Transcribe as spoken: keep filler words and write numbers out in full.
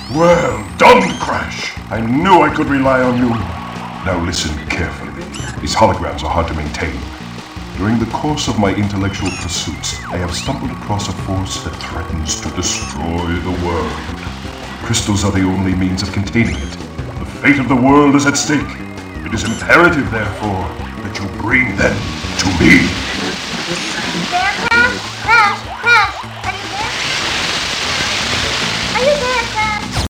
Well done, Crash! I knew I could rely on you. Now listen carefully. These holograms are hard to maintain. During the course of my intellectual pursuits, I have stumbled across a force that threatens to destroy the world. Crystals are the only means of containing it. The fate of the world is at stake. It is imperative, therefore, that you bring them to me. There, Crash! Crash! Crash!